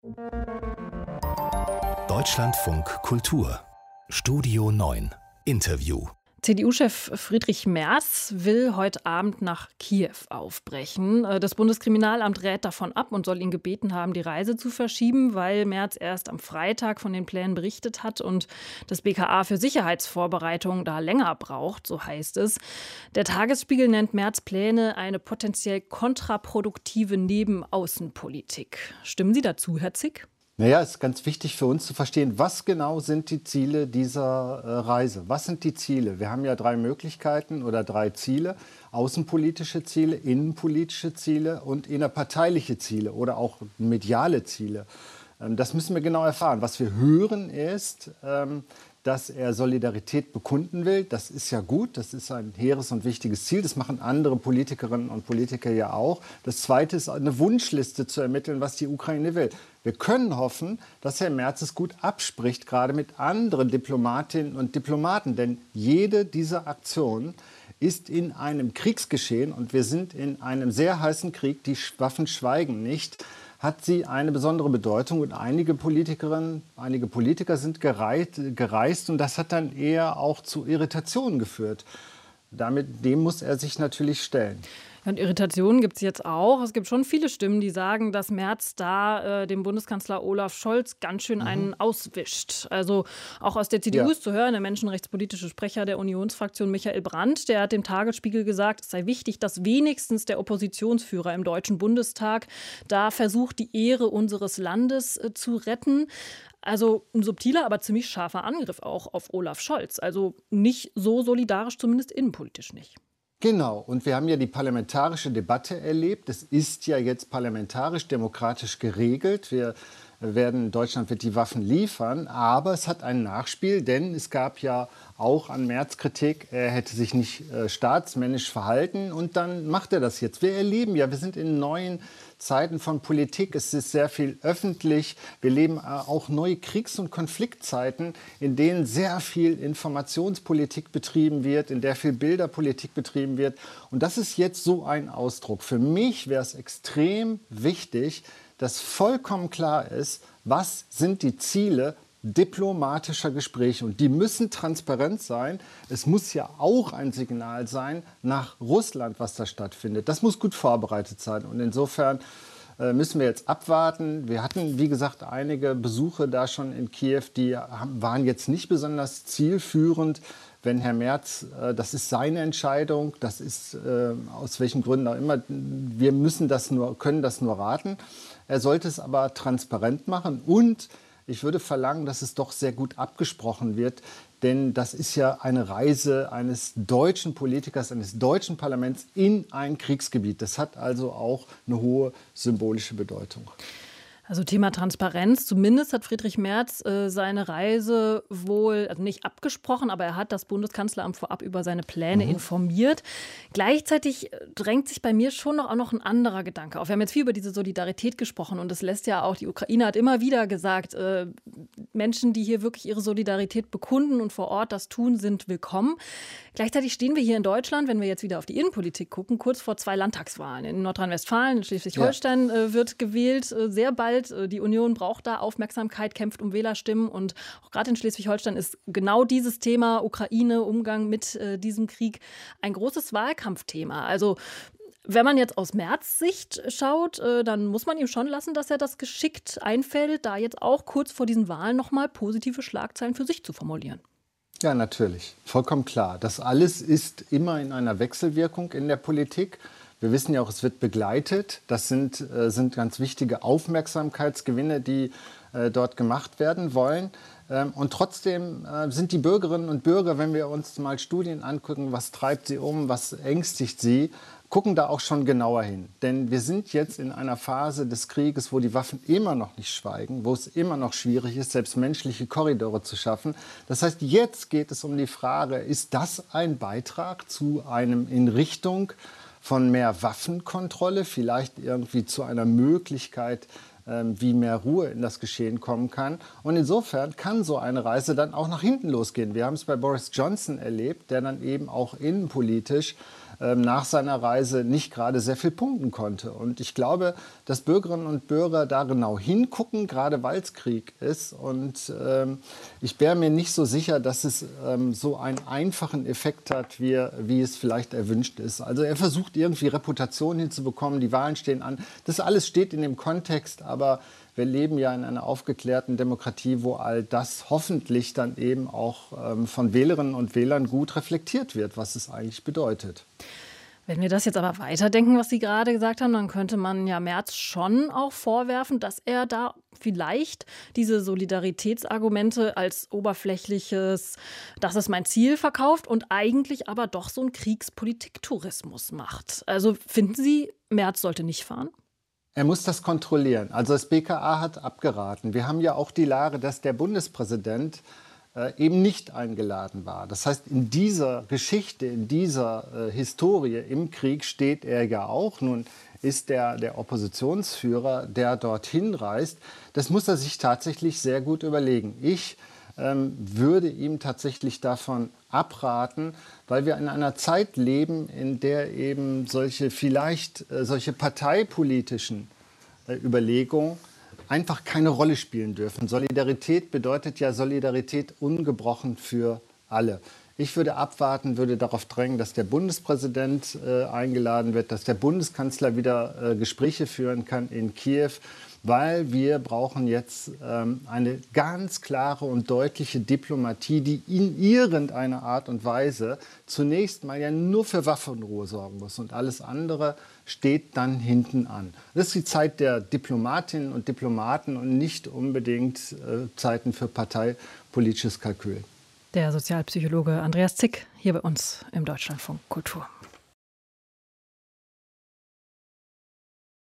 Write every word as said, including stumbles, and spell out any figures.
Deutschlandfunk Kultur Studio neun Interview. C D U-Chef Friedrich Merz will heute Abend nach Kiew aufbrechen. Das Bundeskriminalamt rät davon ab und soll ihn gebeten haben, die Reise zu verschieben, weil Merz erst am Freitag von den Plänen berichtet hat und das B K A für Sicherheitsvorbereitungen da länger braucht, so heißt es. Der Tagesspiegel nennt Merz Pläne eine potenziell kontraproduktive Nebenaußenpolitik. Stimmen Sie dazu, Herr Zick? Naja, es ist ganz wichtig für uns zu verstehen, was genau sind die Ziele dieser äh, Reise? Was sind die Ziele? Wir haben ja drei Möglichkeiten oder drei Ziele. Außenpolitische Ziele, innenpolitische Ziele und innerparteiliche Ziele oder auch mediale Ziele. Ähm, das müssen wir genau erfahren. Was wir hören ist, ähm, dass er Solidarität bekunden will. Das ist ja gut, das ist ein hehres und wichtiges Ziel. Das machen andere Politikerinnen und Politiker ja auch. Das Zweite ist, eine Wunschliste zu ermitteln, was die Ukraine will. Wir können hoffen, dass Herr Merz es gut abspricht, gerade mit anderen Diplomatinnen und Diplomaten. Denn jede dieser Aktionen ist in einem Kriegsgeschehen, und wir sind in einem sehr heißen Krieg, die Waffen schweigen nicht, hat sie eine besondere Bedeutung. Und einige Politikerinnen, einige Politiker sind gereist, gereist und das hat dann eher auch zu Irritationen geführt. Damit, dem muss er sich natürlich stellen. Und Irritationen gibt es jetzt auch. Es gibt schon viele Stimmen, die sagen, dass Merz da äh, dem Bundeskanzler Olaf Scholz ganz schön einen mhm. auswischt. Also auch aus der C D U ja. ist zu hören, der menschenrechtspolitische Sprecher der Unionsfraktion Michael Brandt, der hat dem Tagesspiegel gesagt, es sei wichtig, dass wenigstens der Oppositionsführer im Deutschen Bundestag da versucht, die Ehre unseres Landes äh, zu retten. Also ein subtiler, aber ziemlich scharfer Angriff auch auf Olaf Scholz. Also nicht so solidarisch, zumindest innenpolitisch nicht. Genau, und wir haben ja die parlamentarische Debatte erlebt. Es ist ja jetzt parlamentarisch, demokratisch geregelt. Wir werden, Deutschland wird die Waffen liefern, aber es hat ein Nachspiel, denn es gab ja auch an Merz Kritik, er hätte sich nicht äh, staatsmännisch verhalten und dann macht er das jetzt. Wir erleben ja, wir sind in neuen Zeiten von Politik, es ist sehr viel öffentlich. Wir leben auch neue Kriegs- und Konfliktzeiten, in denen sehr viel Informationspolitik betrieben wird, in der viel Bilderpolitik betrieben wird. Und das ist jetzt so ein Ausdruck. Für mich wäre es extrem wichtig, dass vollkommen klar ist, was sind die Ziele diplomatischer Gespräche. Und die müssen transparent sein. Es muss ja auch ein Signal sein nach Russland, was da stattfindet. Das muss gut vorbereitet sein. Und insofern äh, müssen wir jetzt abwarten. Wir hatten, wie gesagt, einige Besuche da schon in Kiew, die haben, waren jetzt nicht besonders zielführend. Wenn Herr Merz, äh, das ist seine Entscheidung, das ist äh, aus welchen Gründen auch immer, wir müssen das nur, können das nur raten. Er sollte es aber transparent machen und ich würde verlangen, dass es doch sehr gut abgesprochen wird, denn das ist ja eine Reise eines deutschen Politikers, eines deutschen Parlaments in ein Kriegsgebiet. Das hat also auch eine hohe symbolische Bedeutung. Also Thema Transparenz. Zumindest hat Friedrich Merz äh, seine Reise wohl, also nicht abgesprochen, aber er hat das Bundeskanzleramt vorab über seine Pläne mhm. informiert. Gleichzeitig drängt sich bei mir schon noch, auch noch ein anderer Gedanke auf. Wir haben jetzt viel über diese Solidarität gesprochen und das lässt ja auch, die Ukraine hat immer wieder gesagt, äh, Menschen, die hier wirklich ihre Solidarität bekunden und vor Ort das tun, sind willkommen. Gleichzeitig stehen wir hier in Deutschland, wenn wir jetzt wieder auf die Innenpolitik gucken, kurz vor zwei Landtagswahlen. In Nordrhein-Westfalen, in Schleswig-Holstein ja. äh, wird gewählt, äh, sehr bald. Die Union braucht da Aufmerksamkeit, kämpft um Wählerstimmen. Und auch gerade in Schleswig-Holstein ist genau dieses Thema Ukraine, Umgang mit äh, diesem Krieg ein großes Wahlkampfthema. Also wenn man jetzt aus Merz Sicht schaut, äh, dann muss man ihm schon lassen, dass er das geschickt einfällt, da jetzt auch kurz vor diesen Wahlen nochmal positive Schlagzeilen für sich zu formulieren. Ja, natürlich. Vollkommen klar. Das alles ist immer in einer Wechselwirkung in der Politik. Wir wissen ja auch, es wird begleitet. Das sind, äh, sind ganz wichtige Aufmerksamkeitsgewinne, die äh, dort gemacht werden wollen. Ähm, und trotzdem äh, sind die Bürgerinnen und Bürger, wenn wir uns mal Studien angucken, was treibt sie um, was ängstigt sie, gucken da auch schon genauer hin. Denn wir sind jetzt in einer Phase des Krieges, wo die Waffen immer noch nicht schweigen, wo es immer noch schwierig ist, selbst menschliche Korridore zu schaffen. Das heißt, jetzt geht es um die Frage, ist das ein Beitrag zu einem in Richtung von mehr Waffenkontrolle, vielleicht irgendwie zu einer Möglichkeit, ähm, wie mehr Ruhe in das Geschehen kommen kann. Und insofern kann so eine Reise dann auch nach hinten losgehen. Wir haben es bei Boris Johnson erlebt, der dann eben auch innenpolitisch nach seiner Reise nicht gerade sehr viel punkten konnte. Und ich glaube, dass Bürgerinnen und Bürger da genau hingucken, gerade weil es Krieg ist. Und ähm, ich wäre mir nicht so sicher, dass es ähm, so einen einfachen Effekt hat, wie, wie es vielleicht erwünscht ist. Also er versucht irgendwie Reputation hinzubekommen, die Wahlen stehen an. Das alles steht in dem Kontext, aber wir leben ja in einer aufgeklärten Demokratie, wo all das hoffentlich dann eben auch ähm, von Wählerinnen und Wählern gut reflektiert wird, was es eigentlich bedeutet. Wenn wir das jetzt aber weiterdenken, was Sie gerade gesagt haben, dann könnte man ja Merz schon auch vorwerfen, dass er da vielleicht diese Solidaritätsargumente als oberflächliches, das ist mein Ziel, verkauft und eigentlich aber doch so einen Kriegspolitik-Tourismus macht. Also finden Sie, Merz sollte nicht fahren? Er muss das kontrollieren. Also das B K A hat abgeraten. Wir haben ja auch die Lage, dass der Bundespräsident äh, eben nicht eingeladen war. Das heißt, in dieser Geschichte, in dieser äh, Historie im Krieg steht er ja auch. Nun ist der, der Oppositionsführer, der dorthin reist. Das muss er sich tatsächlich sehr gut überlegen. Ich ähm, würde ihm tatsächlich davon abraten, weil wir in einer Zeit leben, in der eben solche vielleicht äh, solche parteipolitischen äh, Überlegungen einfach keine Rolle spielen dürfen. Solidarität bedeutet ja Solidarität ungebrochen für alle. Ich würde abwarten, würde darauf drängen, dass der Bundespräsident äh, eingeladen wird, dass der Bundeskanzler wieder äh, Gespräche führen kann in Kiew, weil wir brauchen jetzt ähm, eine ganz klare und deutliche Diplomatie, die in irgendeiner Art und Weise zunächst mal ja nur für Waffenruhe sorgen muss und alles andere steht dann hinten an. Das ist die Zeit der Diplomatinnen und Diplomaten und nicht unbedingt äh, Zeiten für parteipolitisches Kalkül. Der Sozialpsychologe Andreas Zick hier bei uns im Deutschlandfunk Kultur.